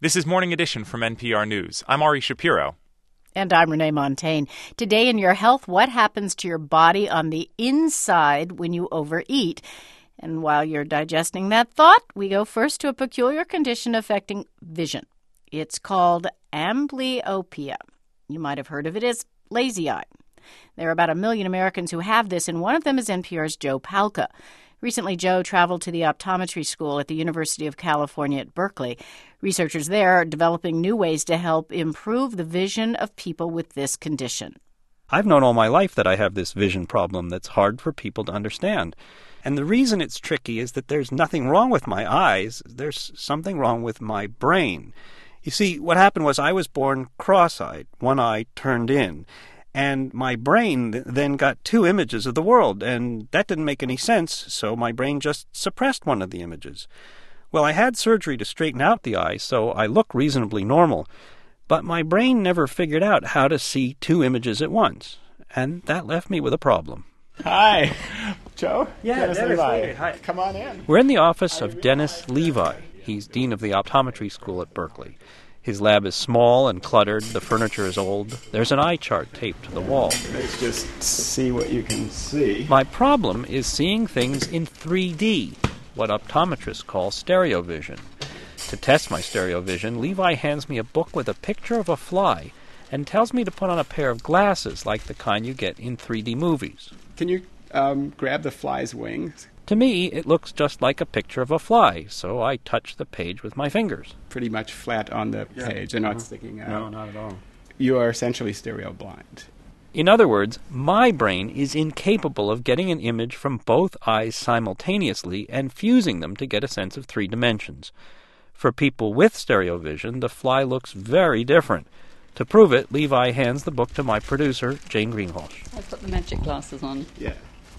This is Morning Edition from NPR News. I'm Ari Shapiro. And I'm Renee Montagne. Today in Your Health, what happens to your body on the inside when you overeat? And while you're digesting that thought, we go first to a peculiar condition affecting vision. It's called amblyopia. You might have heard of it as lazy eye. There are about 1 million Americans who have this, and one of them is NPR's Joe Palca. Recently, Joe traveled to the optometry school at the University of California at Berkeley. Researchers there are developing new ways to help improve the vision of people with this condition. I've known all my life that I have this vision problem that's hard for people to understand. And the reason it's tricky is that there's nothing wrong with my eyes. There's something wrong with my brain. You see, what happened was I was born cross-eyed, one eye turned in. And my brain then got 2 images of the world, and that didn't make any sense, so my brain just suppressed one of the images. Well, I had surgery to straighten out the eye, so I look reasonably normal, but my brain never figured out how to see 2 images at once, and that left me with a problem. Hi, Joe? Yeah, Dennis Levi. Hi. Come on in. We're in the office of Dennis Levi. He's dean of the optometry school at Berkeley. His lab is small and cluttered. The furniture is old. There's an eye chart taped to the wall. Let's just see what you can see. My problem is seeing things in 3D, what optometrists call stereo vision. To test my stereo vision, Levi hands me a book with a picture of a fly and tells me to put on a pair of glasses like the kind you get in 3D movies. Can you grab the fly's wings? To me, it looks just like a picture of a fly, so I touch the page with my fingers. Pretty much flat on the page. They're not sticking out. No, not at all. You are essentially stereo blind. In other words, my brain is incapable of getting an image from both eyes simultaneously and fusing them to get a sense of 3 dimensions. For people with stereo vision, the fly looks very different. To prove it, Levi hands the book to my producer, Jane Greenhalgh. I've got the magic glasses on. Yeah.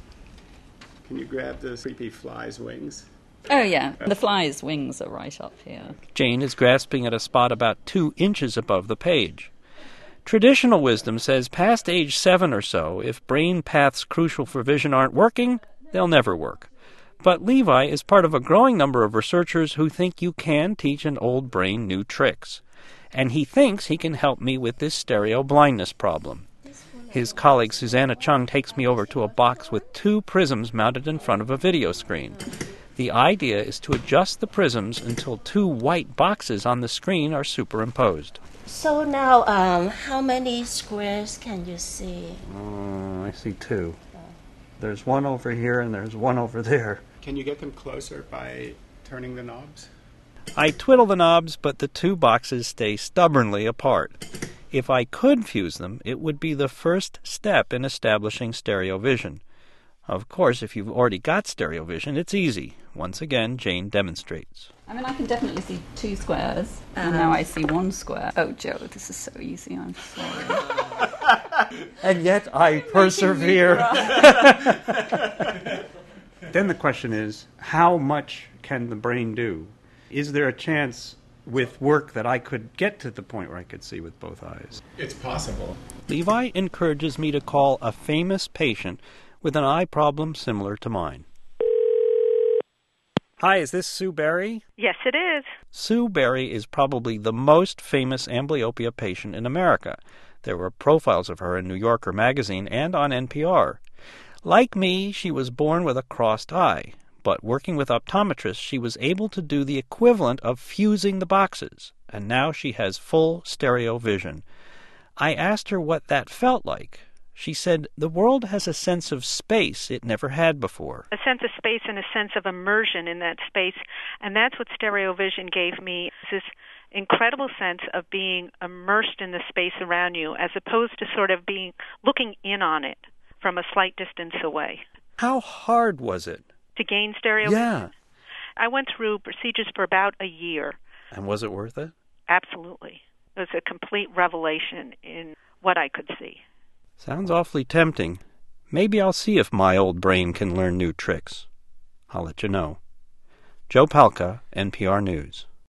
Can you grab the creepy fly's wings? Oh, yeah. The fly's wings are right up here. Jane is grasping at a spot about 2 inches above the page. Traditional wisdom says past age 7 or so, if brain paths crucial for vision aren't working, they'll never work. But Levi is part of a growing number of researchers who think you can teach an old brain new tricks. And he thinks he can help me with this stereo blindness problem. His colleague Susanna Chung takes me over to a box with 2 prisms mounted in front of a video screen. The idea is to adjust the prisms until 2 white boxes on the screen are superimposed. So now, how many squares can you see? I see 2. There's one over here and there's one over there. Can you get them closer by turning the knobs? I twiddle the knobs, but the 2 boxes stay stubbornly apart. If I could fuse them, it would be the first step in establishing stereo vision. Of course, if you've already got stereo vision, it's easy. Once again, Jane demonstrates. I mean, I can definitely see 2 squares, and now I see 1 square. Oh, Joe, this is so easy, I'm sorry. And yet I persevere. Then the question is, how much can the brain do? Is there a chance with work that I could get to the point where I could see with both eyes? It's possible. Levi encourages me to call a famous patient with an eye problem similar to mine. Hi, is this Sue Berry? Yes, it is. Sue Berry is probably the most famous amblyopia patient in America. There were profiles of her in New Yorker magazine and on NPR. Like me, she was born with a crossed eye. But working with optometrists, she was able to do the equivalent of fusing the boxes, and now she has full stereo vision. I asked her what that felt like. She said the world has a sense of space it never had before. A sense of space and a sense of immersion in that space, and that's what stereo vision gave me, this incredible sense of being immersed in the space around you, as opposed to sort of looking in on it from a slight distance away. How hard was it? To gain stereo vision? I went through procedures for about a year. And was it worth it? Absolutely. It was a complete revelation in what I could see. Sounds awfully tempting. Maybe I'll see if my old brain can learn new tricks. I'll let you know. Joe Palca, NPR News.